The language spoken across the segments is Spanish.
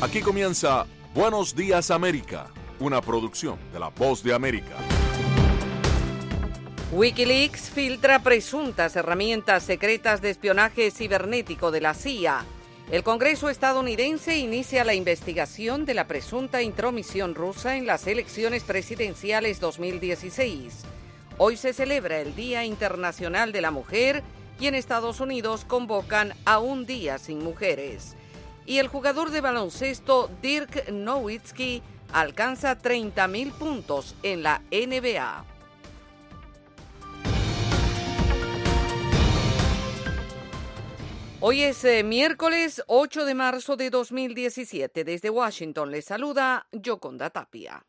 Aquí comienza Buenos Días América, una producción de La Voz de América. Wikileaks filtra presuntas herramientas secretas de espionaje cibernético de la CIA. El Congreso estadounidense inicia la investigación de la presunta intromisión rusa en las elecciones presidenciales 2016. Hoy se celebra el Día Internacional de la Mujer y en Estados Unidos convocan a un día sin mujeres. Y el jugador de baloncesto Dirk Nowitzki alcanza 30.000 puntos en la NBA. Hoy es miércoles 8 de marzo de 2017. Desde Washington les saluda Yoconda Tapia.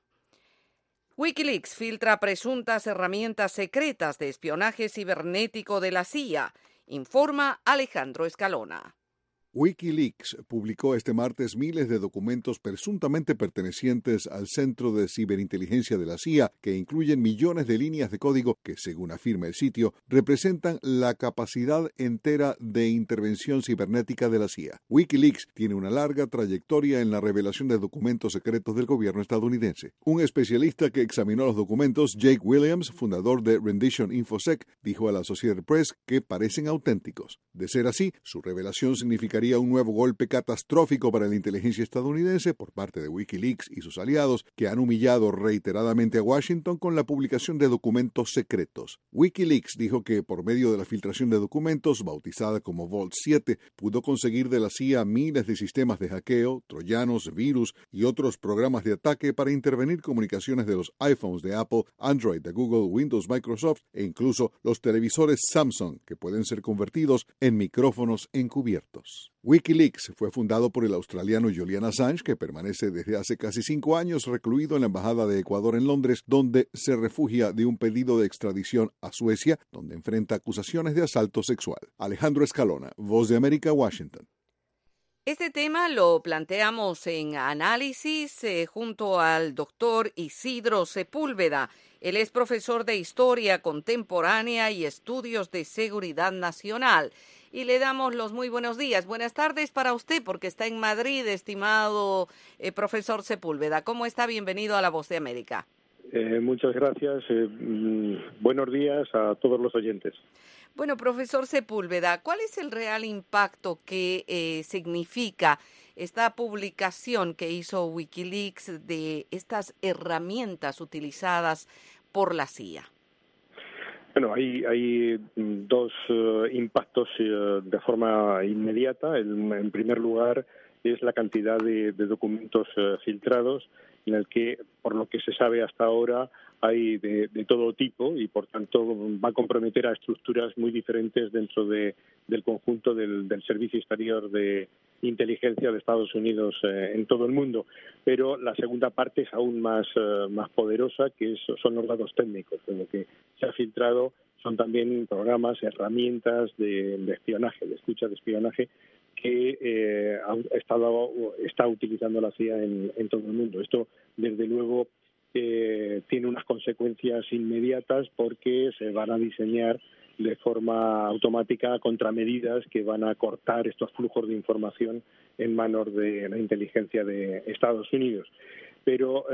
Wikileaks filtra presuntas herramientas secretas de espionaje cibernético de la CIA, informa Alejandro Escalona. Wikileaks publicó este martes miles de documentos presuntamente pertenecientes al Centro de Ciberinteligencia de la CIA, que incluyen millones de líneas de código que, según afirma el sitio, representan la capacidad entera de intervención cibernética de la CIA. Wikileaks tiene una larga trayectoria en la revelación de documentos secretos del gobierno estadounidense. Un especialista que examinó los documentos, Jake Williams, fundador de Rendition InfoSec, dijo a la Associated Press que parecen auténticos. De ser así, su revelación significaría un nuevo golpe catastrófico para la inteligencia estadounidense por parte de Wikileaks y sus aliados, que han humillado reiteradamente a Washington con la publicación de documentos secretos. Wikileaks dijo que por medio de la filtración de documentos, bautizada como Vault 7, pudo conseguir de la CIA miles de sistemas de hackeo, troyanos, virus y otros programas de ataque para intervenir comunicaciones de los iPhones de Apple, Android de Google, Windows, Microsoft e incluso los televisores Samsung, que pueden ser convertidos en micrófonos encubiertos. Wikileaks fue fundado por el australiano Julian Assange, que permanece desde hace casi 5 años recluido en la Embajada de Ecuador en Londres, donde se refugia de un pedido de extradición a Suecia, donde enfrenta acusaciones de asalto sexual. Alejandro Escalona, Voz de América, Washington. Este tema lo planteamos en análisis junto al doctor Isidro Sepúlveda. Él es profesor de Historia Contemporánea y Estudios de Seguridad Nacional. Y le damos los muy buenos días. Buenas tardes para usted, porque está en Madrid, estimado profesor Sepúlveda. ¿Cómo está? Bienvenido a La Voz de América. Muchas gracias. Buenos días a todos los oyentes. Bueno, profesor Sepúlveda, ¿cuál es el real impacto que significa esta publicación que hizo Wikileaks de estas herramientas utilizadas por la CIA? Bueno, hay dos impactos de forma inmediata. En primer lugar, es la cantidad de documentos filtrados, en el que, por lo que se sabe hasta ahora, hay de todo tipo y, por tanto, va a comprometer a estructuras muy diferentes dentro del conjunto del Servicio Exterior de Inteligencia de Estados Unidos en todo el mundo. Pero la segunda parte es aún más poderosa, que son los datos técnicos. Lo que se ha filtrado son también programas, herramientas de espionaje, de escucha de espionaje, que está utilizando la CIA en todo el mundo. Esto, desde luego, tiene unas consecuencias inmediatas, porque se van a diseñar de forma automática contramedidas que van a cortar estos flujos de información en manos de la inteligencia de Estados Unidos. Pero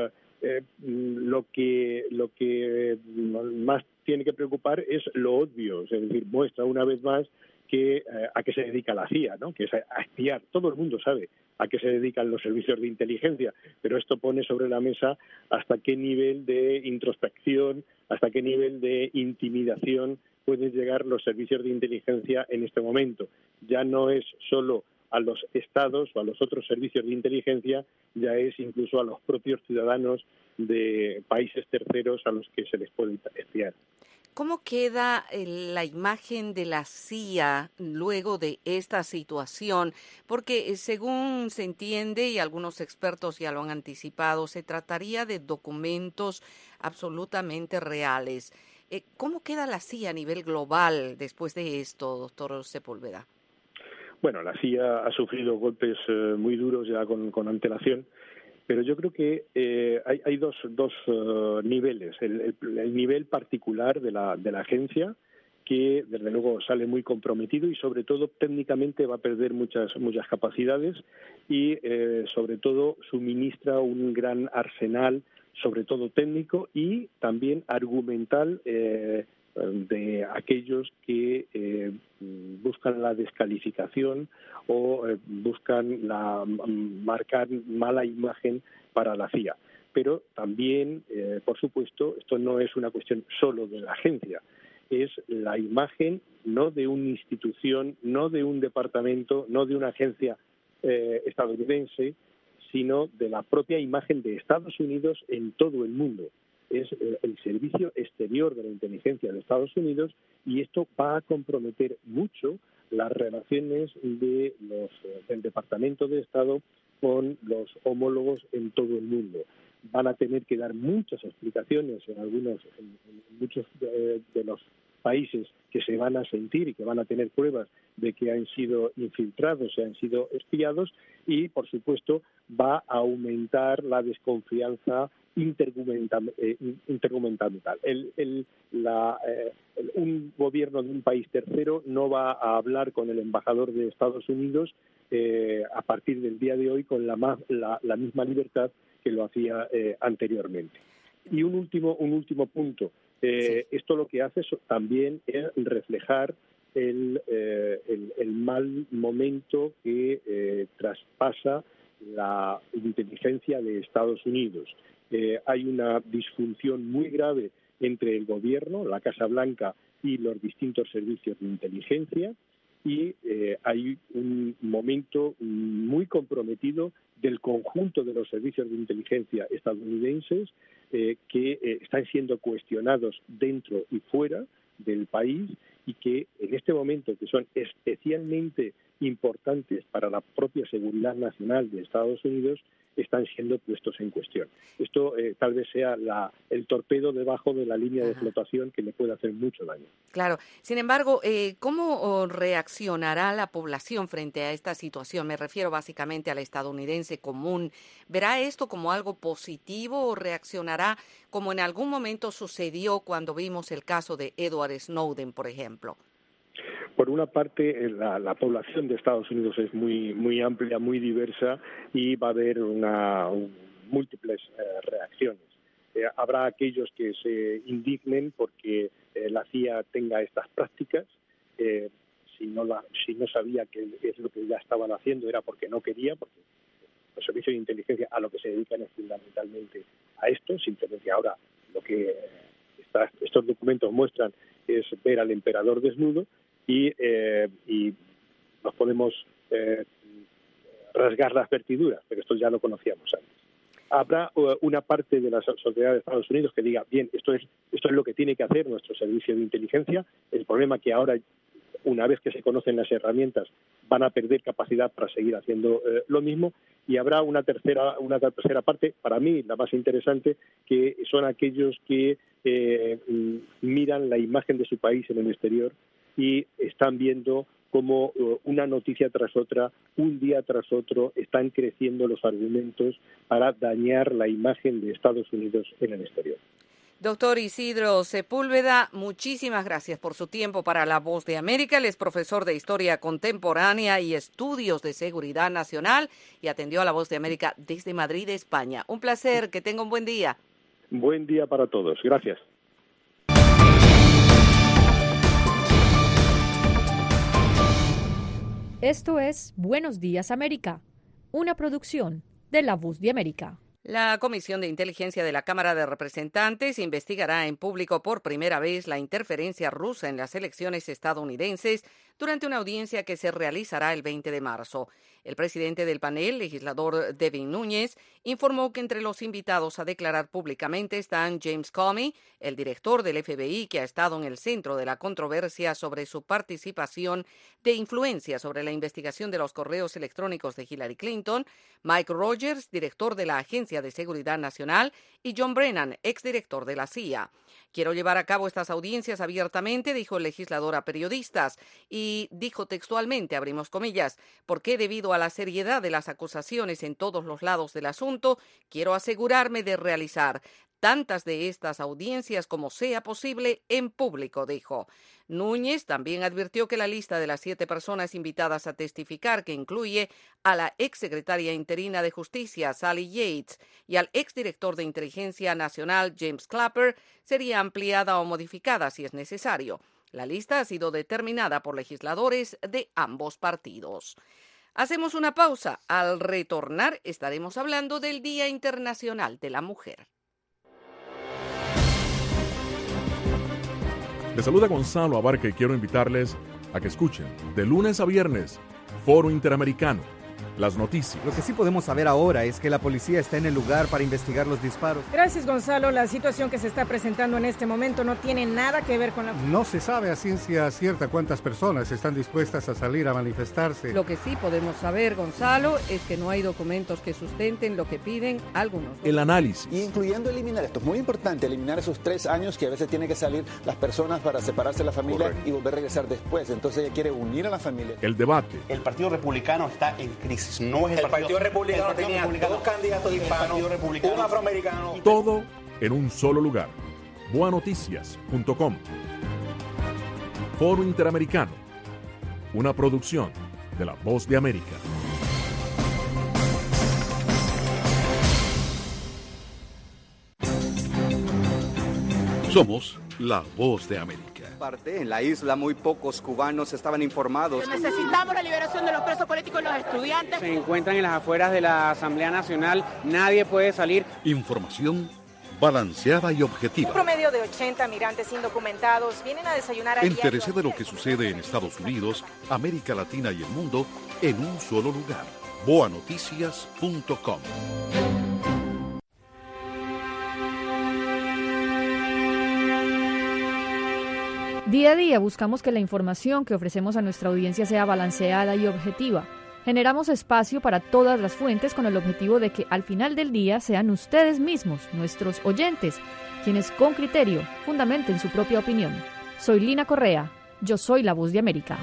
lo que más tiene que preocupar es lo obvio, es decir, muestra una vez más a qué se dedica la CIA, ¿no? Que es a espiar. Todo el mundo sabe a qué se dedican los servicios de inteligencia, pero esto pone sobre la mesa hasta qué nivel de introspección, hasta qué nivel de intimidación pueden llegar los servicios de inteligencia en este momento. Ya no es solo a los estados o a los otros servicios de inteligencia, ya es incluso a los propios ciudadanos de países terceros a los que se les puede espiar. ¿Cómo queda la imagen de la CIA luego de esta situación? Porque según se entiende, y algunos expertos ya lo han anticipado, se trataría de documentos absolutamente reales. ¿Cómo queda la CIA a nivel global después de esto, doctor Sepúlveda? Bueno, la CIA ha sufrido golpes muy duros ya con antelación. Pero yo creo que hay dos niveles. El nivel particular de la agencia, que desde luego sale muy comprometido y sobre todo técnicamente va a perder muchas capacidades y sobre todo suministra un gran arsenal, sobre todo técnico y también argumental de aquellos que buscan la descalificación o buscan marcar mala imagen para la CIA. Pero también, por supuesto, esto no es una cuestión solo de la agencia, es la imagen no de una institución, no de un departamento, no de una agencia estadounidense, sino de la propia imagen de Estados Unidos en todo el mundo. Es el servicio exterior de la inteligencia de Estados Unidos y esto va a comprometer mucho las relaciones del Departamento de Estado con los homólogos en todo el mundo. Van a tener que dar muchas explicaciones en muchos de los países que se van a sentir y que van a tener pruebas de que han sido infiltrados, han sido espiados y, por supuesto, va a aumentar la desconfianza intergubernamental. Un gobierno de un país tercero no va a hablar con el embajador de Estados Unidos a partir del día de hoy con la misma libertad que lo hacía anteriormente. Y un último punto. Esto lo que hace también es reflejar el mal momento que traspasa la inteligencia de Estados Unidos. Hay una disfunción muy grave entre el gobierno, la Casa Blanca y los distintos servicios de inteligencia y hay un momento muy comprometido del conjunto de los servicios de inteligencia estadounidenses que están siendo cuestionados dentro y fuera del país y que en este momento, que son especialmente importantes para la propia seguridad nacional de Estados Unidos, están siendo puestos en cuestión. Esto tal vez sea el torpedo debajo de la línea de flotación que le puede hacer mucho daño. Claro. Sin embargo, ¿cómo reaccionará la población frente a esta situación? Me refiero básicamente al estadounidense común. ¿Verá esto como algo positivo o reaccionará como en algún momento sucedió cuando vimos el caso de Edward Snowden, por ejemplo? Por una parte, la población de Estados Unidos es muy amplia, muy diversa y va a haber múltiples reacciones. Habrá aquellos que se indignen porque la CIA tenga estas prácticas. Si no sabía que es lo que ya estaban haciendo era porque no quería, porque los servicios de inteligencia a lo que se dedican es fundamentalmente a esto. Simplemente ahora lo que estos documentos muestran es ver al emperador desnudo. Y nos podemos rasgar las vestiduras, pero esto ya lo conocíamos antes. Habrá una parte de la sociedad de Estados Unidos que diga, bien, esto es lo que tiene que hacer nuestro servicio de inteligencia. El problema es que ahora, una vez que se conocen las herramientas, van a perder capacidad para seguir haciendo lo mismo. Y habrá una tercera parte, para mí la más interesante, que son aquellos que miran la imagen de su país en el exterior y están viendo cómo una noticia tras otra, un día tras otro, están creciendo los argumentos para dañar la imagen de Estados Unidos en el exterior. Doctor Isidro Sepúlveda, muchísimas gracias por su tiempo para La Voz de América. Él es profesor de Historia Contemporánea y Estudios de Seguridad Nacional y atendió a La Voz de América desde Madrid, España. Un placer, que tenga un buen día. Buen día para todos. Gracias. Esto es Buenos Días América, una producción de La Voz de América. La Comisión de Inteligencia de la Cámara de Representantes investigará en público por primera vez la interferencia rusa en las elecciones estadounidenses durante una audiencia que se realizará el 20 de marzo. El presidente del panel, legislador Devin Núñez, informó que entre los invitados a declarar públicamente están James Comey, el director del FBI que ha estado en el centro de la controversia sobre su participación de influencia sobre la investigación de los correos electrónicos de Hillary Clinton, Mike Rogers, director de la Agencia de Seguridad Nacional, y John Brennan, exdirector de la CIA. Quiero llevar a cabo estas audiencias abiertamente, dijo el legislador a periodistas, y dijo textualmente, abrimos comillas, porque debido a la seriedad de las acusaciones en todos los lados del asunto, quiero asegurarme de realizar tantas de estas audiencias como sea posible en público, dijo. Núñez también advirtió que la lista de las 7 personas invitadas a testificar, que incluye a la exsecretaria interina de Justicia, Sally Yates, y al exdirector de Inteligencia Nacional, James Clapper, sería ampliada o modificada si es necesario. La lista ha sido determinada por legisladores de ambos partidos. Hacemos una pausa. Al retornar estaremos hablando del Día Internacional de la Mujer. Les saluda Gonzalo Abarca y quiero invitarles a que escuchen de lunes a viernes Foro Interamericano, las noticias. Lo que sí podemos saber ahora es que la policía está en el lugar para investigar los disparos. Gracias, Gonzalo. La situación que se está presentando en este momento no tiene nada que ver con la... No se sabe a ciencia cierta cuántas personas están dispuestas a salir a manifestarse. Lo que sí podemos saber, Gonzalo, es que no hay documentos que sustenten lo que piden algunos. El análisis. Y incluyendo eliminar, esto es muy importante, eliminar esos 3 años que a veces tienen que salir las personas para separarse de la familia. Correcto. Y volver a regresar después. Entonces ella quiere unir a la familia. El debate. El Partido Republicano está en crisis. No es el Partido Republicano tenía 2 candidatos hispanos, un afroamericano. Todo en un solo lugar. Boanoticias.com. Foro Interamericano, una producción de La Voz de América. Somos La Voz de América. En la isla muy pocos cubanos estaban informados. Necesitamos la liberación de los presos políticos y los estudiantes. Se encuentran en las afueras de la Asamblea Nacional, nadie puede salir. Información balanceada y objetiva. Un promedio de 80 migrantes indocumentados vienen a desayunar a diario. Entérese de lo que sucede en Estados Unidos, América Latina y el mundo en un solo lugar. Boanoticias.com. Día a día buscamos que la información que ofrecemos a nuestra audiencia sea balanceada y objetiva. Generamos espacio para todas las fuentes con el objetivo de que al final del día sean ustedes mismos, nuestros oyentes, quienes con criterio fundamenten su propia opinión. Soy Lina Correa, yo soy La Voz de América.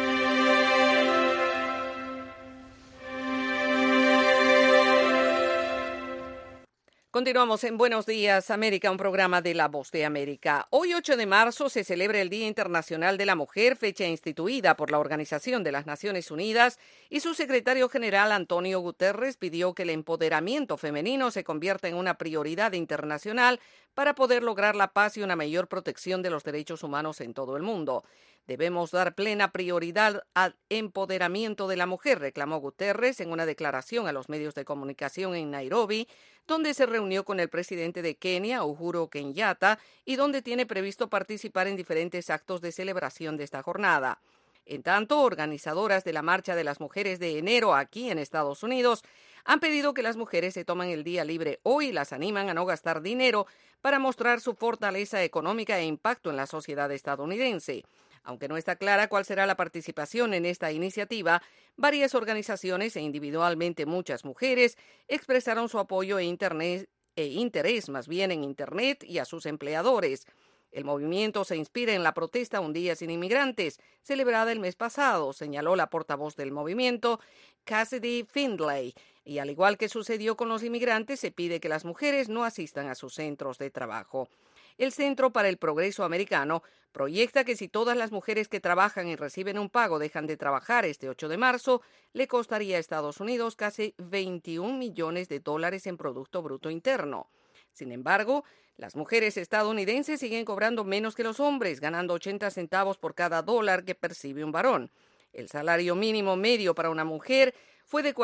Continuamos en Buenos Días, América, un programa de La Voz de América. Hoy, 8 de marzo, se celebra el Día Internacional de la Mujer, fecha instituida por la Organización de las Naciones Unidas, y su secretario general, Antonio Guterres, pidió que el empoderamiento femenino se convierta en una prioridad internacional para poder lograr la paz y una mayor protección de los derechos humanos en todo el mundo. Debemos dar plena prioridad al empoderamiento de la mujer, reclamó Guterres en una declaración a los medios de comunicación en Nairobi, donde se reunió con el presidente de Kenia, Uhuru Kenyatta, y donde tiene previsto participar en diferentes actos de celebración de esta jornada. En tanto, organizadoras de la Marcha de las Mujeres de enero aquí en Estados Unidos han pedido que las mujeres se tomen el día libre hoy y las animan a no gastar dinero para mostrar su fortaleza económica e impacto en la sociedad estadounidense. Aunque no está clara cuál será la participación en esta iniciativa, varias organizaciones e individualmente muchas mujeres expresaron su apoyo e interés más bien en Internet y a sus empleadores. El movimiento se inspira en la protesta Un Día Sin Inmigrantes, celebrada el mes pasado, señaló la portavoz del movimiento, Cassidy Findlay. Y al igual que sucedió con los inmigrantes, se pide que las mujeres no asistan a sus centros de trabajo. El Centro para el Progreso Americano proyecta que si todas las mujeres que trabajan y reciben un pago dejan de trabajar este 8 de marzo, le costaría a Estados Unidos casi $21 millones en Producto Bruto Interno. Sin embargo, las mujeres estadounidenses siguen cobrando menos que los hombres, ganando 80 centavos por cada dólar que percibe un varón. El salario mínimo medio para una mujer fue de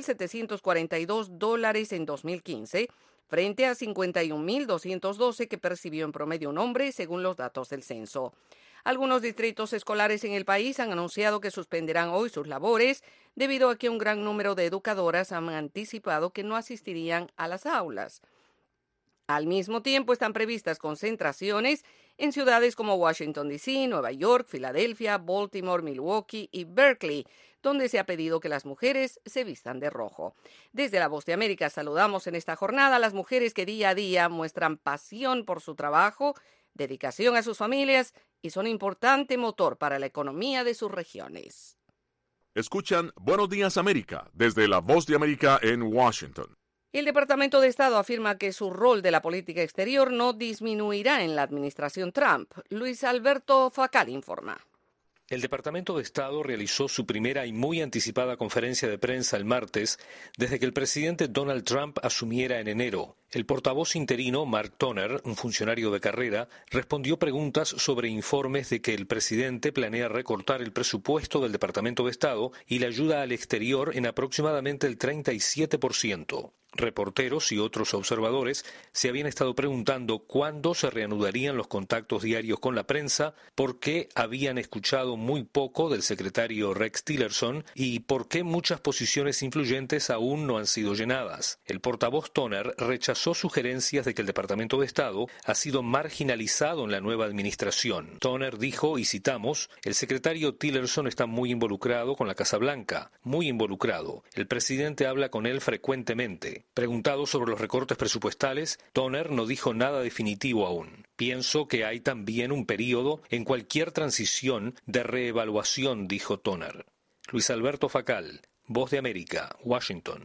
$40,742 en 2015, frente a $51,212 que percibió en promedio un hombre, según los datos del censo. Algunos distritos escolares en el país han anunciado que suspenderán hoy sus labores debido a que un gran número de educadoras han anticipado que no asistirían a las aulas. Al mismo tiempo, están previstas concentraciones en ciudades como Washington, D.C., Nueva York, Filadelfia, Baltimore, Milwaukee y Berkeley, donde se ha pedido que las mujeres se vistan de rojo. Desde La Voz de América saludamos en esta jornada a las mujeres que día a día muestran pasión por su trabajo, dedicación a sus familias y son importante motor para la economía de sus regiones. Escuchan Buenos Días América desde La Voz de América en Washington. El Departamento de Estado afirma que su rol de la política exterior no disminuirá en la administración Trump. Luis Alberto Facal informa. El Departamento de Estado realizó su primera y muy anticipada conferencia de prensa el martes desde que el presidente Donald Trump asumiera en enero. El portavoz interino, Mark Toner, un funcionario de carrera, respondió preguntas sobre informes de que el presidente planea recortar el presupuesto del Departamento de Estado y la ayuda al exterior en aproximadamente el 37%. Reporteros y otros observadores se habían estado preguntando cuándo se reanudarían los contactos diarios con la prensa, por qué habían escuchado muy poco del secretario Rex Tillerson y por qué muchas posiciones influyentes aún no han sido llenadas. El portavoz Toner rechazó sugerencias de que el Departamento de Estado ha sido marginalizado en la nueva administración. Toner dijo, y citamos, el secretario Tillerson está muy involucrado con la Casa Blanca, muy involucrado. El presidente habla con él frecuentemente. Preguntado sobre los recortes presupuestales, Toner no dijo nada definitivo aún. Pienso que hay también un periodo en cualquier transición de reevaluación, dijo Toner. Luis Alberto Facal, Voz de América, Washington.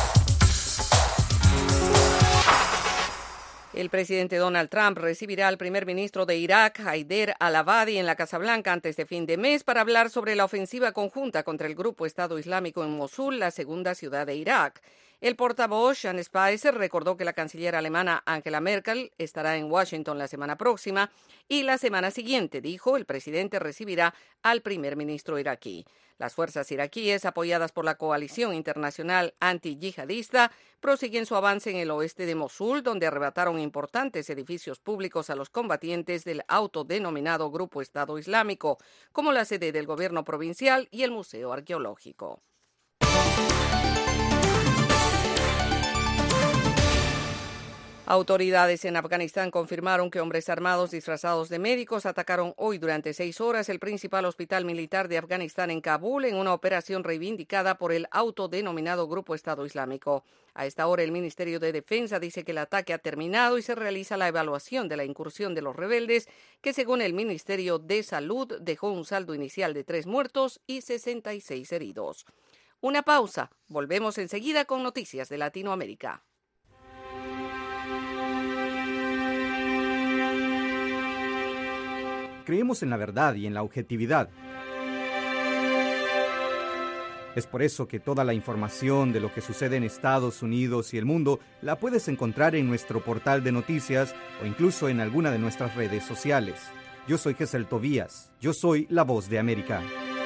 El presidente Donald Trump recibirá al primer ministro de Irak, Haider al-Abadi, en la Casa Blanca antes de fin de mes para hablar sobre la ofensiva conjunta contra el grupo Estado Islámico en Mosul, la segunda ciudad de Irak. El portavoz, Sean Spicer, recordó que la canciller alemana Angela Merkel estará en Washington la semana próxima y la semana siguiente, dijo, el presidente recibirá al primer ministro iraquí. Las fuerzas iraquíes, apoyadas por la coalición internacional anti-yihadista, prosiguen su avance en el oeste de Mosul, donde arrebataron importantes edificios públicos a los combatientes del autodenominado Grupo Estado Islámico, como la sede del gobierno provincial y el Museo Arqueológico. Autoridades en Afganistán confirmaron que hombres armados disfrazados de médicos atacaron hoy durante 6 horas el principal hospital militar de Afganistán en Kabul en una operación reivindicada por el autodenominado Grupo Estado Islámico. A esta hora el Ministerio de Defensa dice que el ataque ha terminado y se realiza la evaluación de la incursión de los rebeldes, que según el Ministerio de Salud dejó un saldo inicial de 3 muertos y 66 heridos. Una pausa. Volvemos enseguida con noticias de Latinoamérica. Creemos en la verdad y en la objetividad. Es por eso que toda la información de lo que sucede en Estados Unidos y el mundo la puedes encontrar en nuestro portal de noticias o incluso en alguna de nuestras redes sociales. Yo soy Gesell Tobías. Yo soy la Voz de América.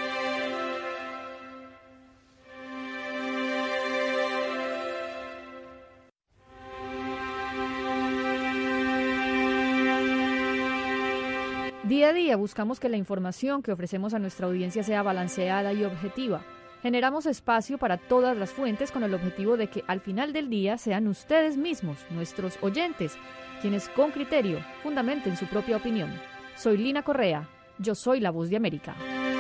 Día a día buscamos que la información que ofrecemos a nuestra audiencia sea balanceada y objetiva. Generamos espacio para todas las fuentes con el objetivo de que al final del día sean ustedes mismos, nuestros oyentes, quienes con criterio fundamenten su propia opinión. Soy Lina Correa, yo soy la Voz de América.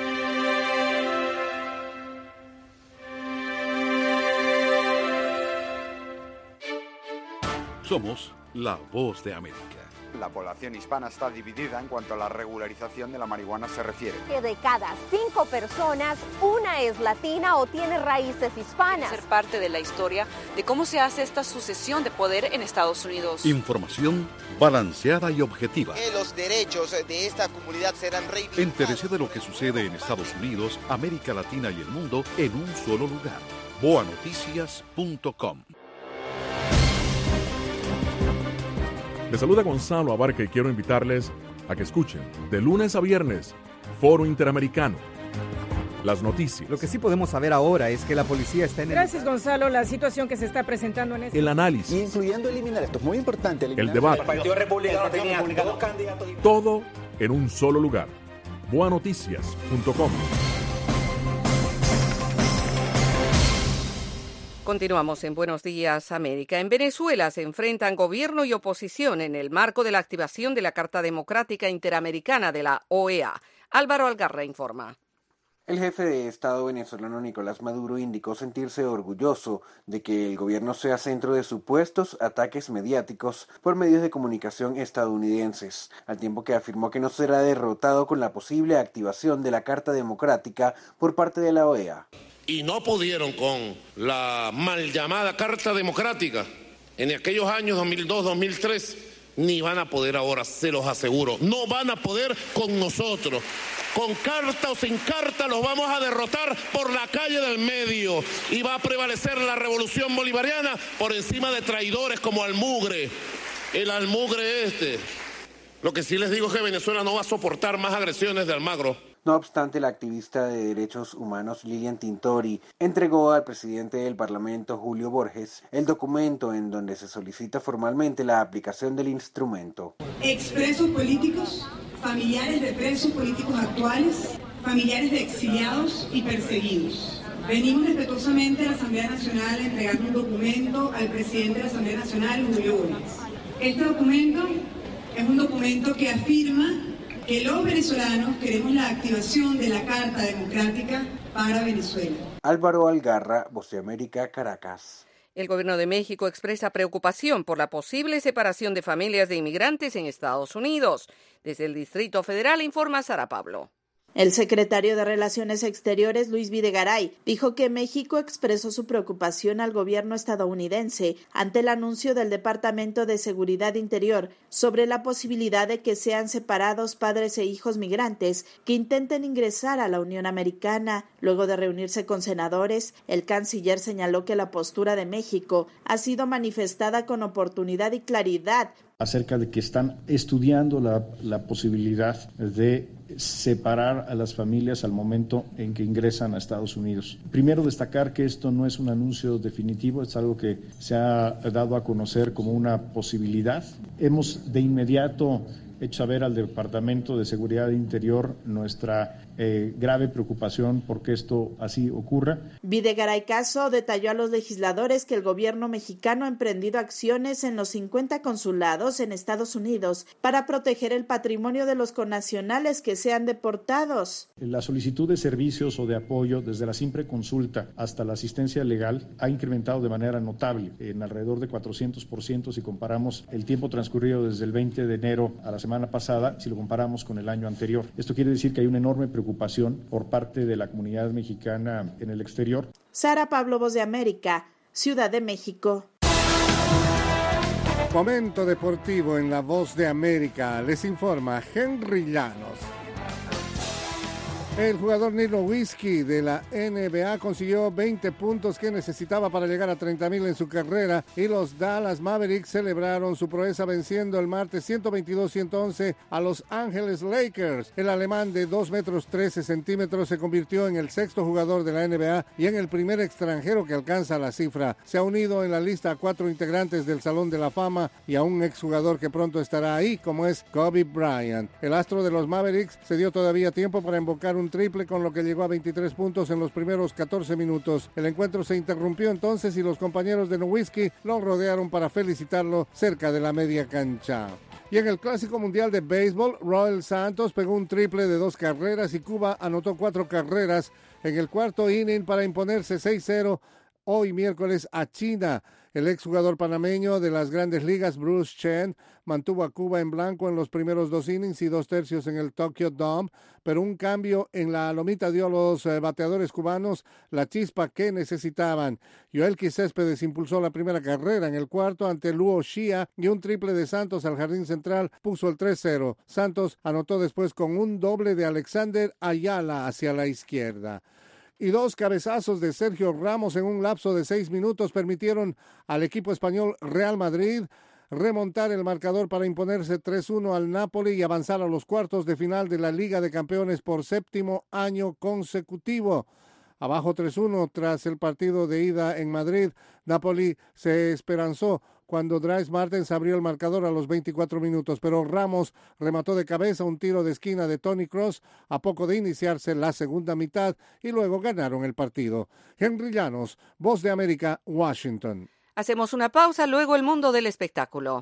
Somos la Voz de América. La población hispana está dividida en cuanto a la regularización de la marihuana se refiere. Que de cada 5 personas, una es latina o tiene raíces hispanas. Ser parte de la historia de cómo se hace esta sucesión de poder en Estados Unidos. Información balanceada y objetiva. Que los derechos de esta comunidad serán reivindicados. Entérese de lo que sucede en Estados Unidos, América Latina y el mundo en un solo lugar. boanoticias.com. Les saluda Gonzalo Abarca y quiero invitarles a que escuchen de lunes a viernes Foro Interamericano. Las noticias. Lo que sí podemos saber ahora es que la policía está en Gracias, Gonzalo. La situación que se está presentando en el análisis. Incluyendo eliminar, esto es muy importante. El debate. El Partido Republicano tenía 2 candidatos. Todo en un solo lugar. boanoticias.com. Continuamos en Buenos Días, América. En Venezuela se enfrentan gobierno y oposición en el marco de la activación de la Carta Democrática Interamericana de la OEA. Álvaro Algarra informa. El jefe de Estado venezolano Nicolás Maduro indicó sentirse orgulloso de que el gobierno sea centro de supuestos ataques mediáticos por medios de comunicación estadounidenses, al tiempo que afirmó que no será derrotado con la posible activación de la Carta Democrática por parte de la OEA. y no pudieron con la mal llamada Carta Democrática en aquellos años 2002-2003, ni van a poder ahora, se los aseguro. No van a poder con nosotros. Con carta o sin carta los vamos a derrotar por la calle del medio y va a prevalecer la revolución bolivariana por encima de traidores como Almugre, el Almugre este. Lo que sí les digo es que Venezuela no va a soportar más agresiones de Almagro. No obstante, la activista de derechos humanos Lilian Tintori entregó al presidente del Parlamento, Julio Borges, el documento en donde se solicita formalmente la aplicación del instrumento. Expresos políticos, familiares de presos políticos actuales, familiares de exiliados y perseguidos. Venimos respetuosamente a la Asamblea Nacional a entregar un documento al presidente de la Asamblea Nacional, Julio Borges. Este documento es un documento que afirma que los venezolanos queremos la activación de la Carta Democrática para Venezuela. Álvaro Algarra, Voz de América, Caracas. El gobierno de México expresa preocupación por la posible separación de familias de inmigrantes en Estados Unidos. Desde el Distrito Federal informa Sara Pablo. El secretario de Relaciones Exteriores, Luis Videgaray, dijo que México expresó su preocupación al gobierno estadounidense ante el anuncio del Departamento de Seguridad Interior sobre la posibilidad de que sean separados padres e hijos migrantes que intenten ingresar a la Unión Americana. Luego de reunirse con senadores, el canciller señaló que la postura de México ha sido manifestada con oportunidad y claridad acerca de que están estudiando la posibilidad de separar a las familias al momento en que ingresan a Estados Unidos. Primero, destacar que esto no es un anuncio definitivo, es algo que se ha dado a conocer como una posibilidad. Hemos de inmediato hecho saber al Departamento de Seguridad Interior nuestra grave preocupación porque esto así ocurra. Videgaray Caso detalló a los legisladores que el gobierno mexicano ha emprendido acciones en los 50 consulados en Estados Unidos para proteger el patrimonio de los connacionales que sean deportados. La solicitud de servicios o de apoyo, desde la simple consulta hasta la asistencia legal, ha incrementado de manera notable, en alrededor de 400% si comparamos el tiempo transcurrido desde el 20 de enero a la semana pasada, si lo comparamos con el año anterior. Esto quiere decir que hay una enorme preocupación por parte de la comunidad mexicana en el exterior. Sara Pablo, Voz de América, Ciudad de México. Momento deportivo en La Voz de América. Les informa Henry Llanos. El jugador Dirk Nowitzki de la NBA consiguió 20 puntos que necesitaba para llegar a 30,000 en su carrera y los Dallas Mavericks celebraron su proeza venciendo el martes 122-111 a Los Ángeles Lakers. El alemán de 2 metros 13 centímetros se convirtió en el sexto jugador de la NBA y en el primer extranjero que alcanza la cifra. Se ha unido en la lista a 4 integrantes del Salón de la Fama y a un exjugador que pronto estará ahí, como es Kobe Bryant. El astro de los Mavericks se dio todavía tiempo para invocar un triple, con lo que llegó a 23 puntos en los primeros 14 minutos. El encuentro se interrumpió entonces y los compañeros de Nowitzki lo rodearon para felicitarlo cerca de la media cancha. Y en el Clásico Mundial de Béisbol, Roel Santos pegó un triple de 2 carreras y Cuba anotó 4 carreras en el cuarto inning para imponerse 6-0 hoy miércoles a China. El exjugador panameño de las Grandes Ligas, Bruce Chen, mantuvo a Cuba en blanco en los primeros 2 innings y 2 tercios en el Tokyo Dome, pero un cambio en la lomita dio a los bateadores cubanos la chispa que necesitaban. Yoelqui Céspedes impulsó la primera carrera en el cuarto ante Luo Xia y un triple de Santos al jardín central puso el 3-0. Santos anotó después con un doble de Alexander Ayala hacia la izquierda. Y 2 cabezazos de Sergio Ramos en un lapso de 6 minutos permitieron al equipo español Real Madrid remontar el marcador para imponerse 3-1 al Napoli y avanzar a los cuartos de final de la Liga de Campeones por 7º año consecutivo. Abajo 3-1 tras el partido de ida en Madrid, Napoli se esperanzó cuando Dries Mertens abrió el marcador a los 24 minutos, pero Ramos remató de cabeza un tiro de esquina de Toni Kroos a poco de iniciarse la segunda mitad y luego ganaron el partido. Henry Llanos, Voz de América, Washington. Hacemos una pausa, luego el mundo del espectáculo.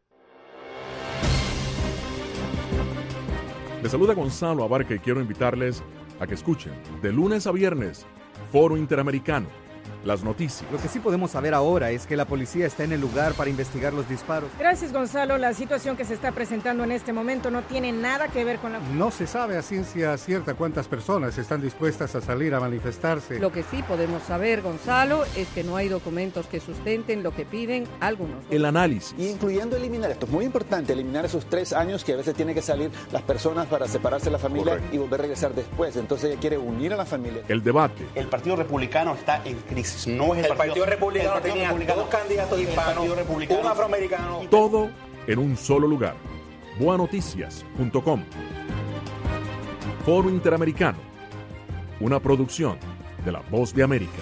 Les saluda Gonzalo Abarca y quiero invitarles a que escuchen de lunes a viernes Foro Interamericano, las noticias. Lo que sí podemos saber ahora es que la policía está en el lugar para investigar los disparos. Gracias, Gonzalo. La situación que se está presentando en este momento no tiene nada que ver con la... No se sabe a ciencia cierta cuántas personas están dispuestas a salir a manifestarse. Lo que sí podemos saber, Gonzalo, es que no hay documentos que sustenten lo que piden algunos. El análisis. Y incluyendo eliminar, esto es muy importante, eliminar esos 3 años que a veces tienen que salir las personas para separarse de la familia. Correcto. Y volver a regresar después. Entonces ella quiere unir a la familia. El debate. El Partido Republicano está en crisis. No es el Partido Republicano tenía 2 candidatos hispanos, un afroamericano. Todo en un solo lugar. boanoticias.com. Foro Interamericano. Una producción de La Voz de América.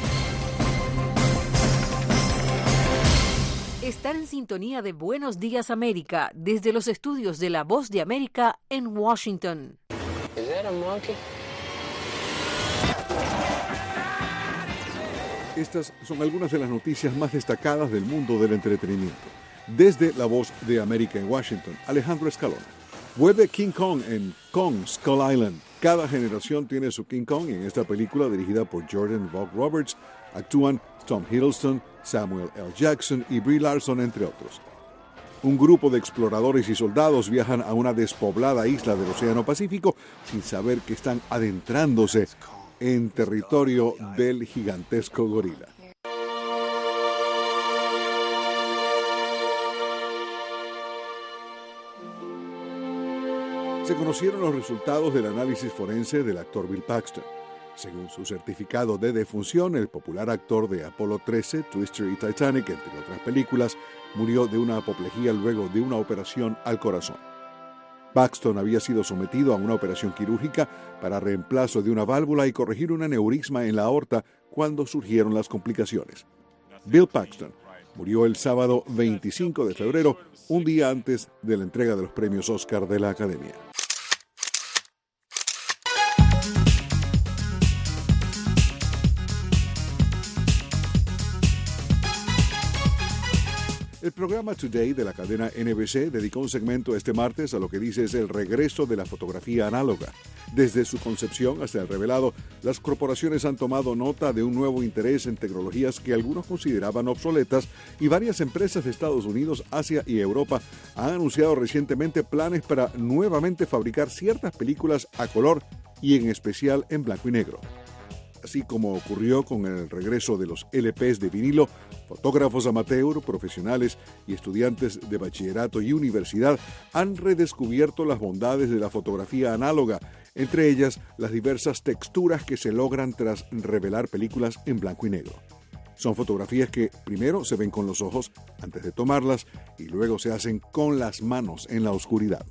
Están en sintonía de Buenos Días América desde los estudios de La Voz de América en Washington. Is that a monkey? Estas son algunas de las noticias más destacadas del mundo del entretenimiento. Desde La Voz de América en Washington, Alejandro Escalona. Vuelve King Kong en Kong Skull Island. Cada generación tiene su King Kong y en esta película dirigida por Jordan Vogt Roberts actúan Tom Hiddleston, Samuel L. Jackson y Brie Larson, entre otros. Un grupo de exploradores y soldados viajan a una despoblada isla del Océano Pacífico sin saber que están adentrándose en territorio del gigantesco gorila. Se conocieron los resultados del análisis forense del actor Bill Paxton. Según su certificado de defunción, el popular actor de Apolo 13, Twister y Titanic, entre otras películas, murió de una apoplejía luego de una operación al corazón. Paxton había sido sometido a una operación quirúrgica para reemplazo de una válvula y corregir un aneurisma en la aorta cuando surgieron las complicaciones. Bill Paxton murió el sábado 25 de febrero, un día antes de la entrega de los premios Oscar de la Academia. El programa Today de la cadena NBC dedicó un segmento este martes a lo que dice es el regreso de la fotografía análoga. Desde su concepción hasta el revelado, las corporaciones han tomado nota de un nuevo interés en tecnologías que algunos consideraban obsoletas y varias empresas de Estados Unidos, Asia y Europa han anunciado recientemente planes para nuevamente fabricar ciertas películas a color y en especial en blanco y negro. Así como ocurrió con el regreso de los LPs de vinilo, fotógrafos amateur, profesionales y estudiantes de bachillerato y universidad han redescubierto las bondades de la fotografía análoga, entre ellas las diversas texturas que se logran tras revelar películas en blanco y negro. Son fotografías que primero se ven con los ojos antes de tomarlas y luego se hacen con las manos en la oscuridad.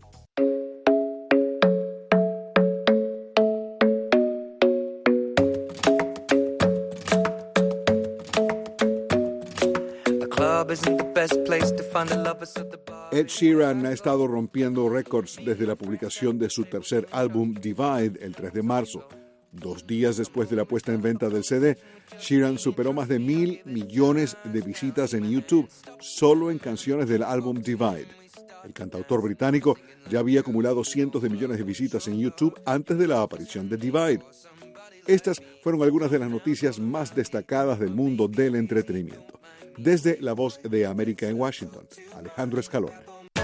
Ed Sheeran ha estado rompiendo récords desde la publicación de su tercer álbum Divide el 3 de marzo. 2 días después de la puesta en venta del CD, Sheeran superó más de 1.000 millones de visitas en YouTube solo en canciones del álbum Divide. El cantautor británico ya había acumulado cientos de millones de visitas en YouTube antes de la aparición de Divide. Estas fueron algunas de las noticias más destacadas del mundo del entretenimiento. Desde La Voz de América en Washington, Alejandro Escalona.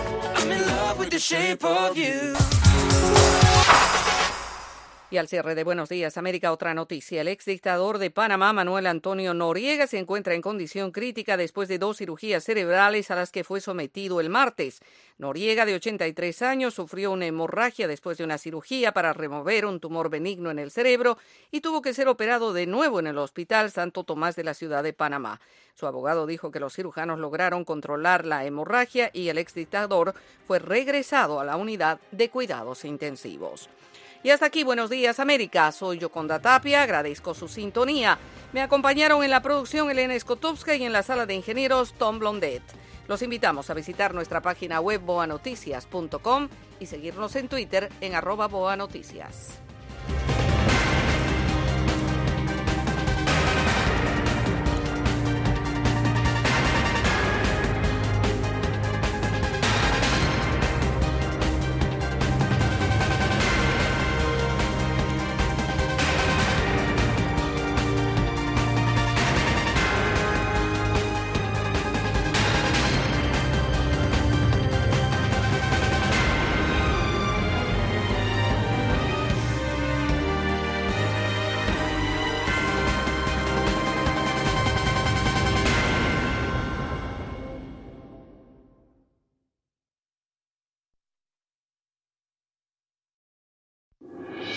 Y al cierre de Buenos Días América, otra noticia. El exdictador de Panamá, Manuel Antonio Noriega, se encuentra en condición crítica después de 2 cirugías cerebrales a las que fue sometido el martes. Noriega, de 83 años, sufrió una hemorragia después de una cirugía para remover un tumor benigno en el cerebro y tuvo que ser operado de nuevo en el Hospital Santo Tomás de la ciudad de Panamá. Su abogado dijo que los cirujanos lograron controlar la hemorragia y el exdictador fue regresado a la unidad de cuidados intensivos. Y hasta aquí Buenos Días América, soy Yoconda Tapia, agradezco su sintonía. Me acompañaron en la producción Elena Skotowska y en la sala de ingenieros Tom Blondet. Los invitamos a visitar nuestra página web boanoticias.com y seguirnos en Twitter en @boanoticias.